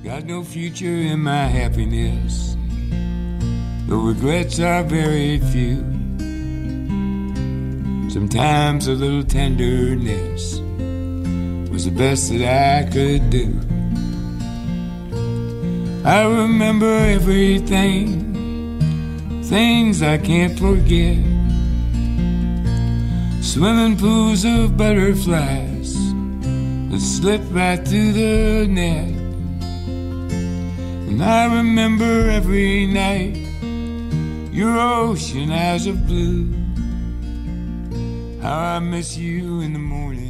Got no future in my happiness. The regrets are very few. Sometimes a little tenderness was the best that I could do. I remember everything, things I can't forget. Swimming pools of butterflies that slip right through the net. And I remember every night your ocean eyes of blue. How I miss you in the morning.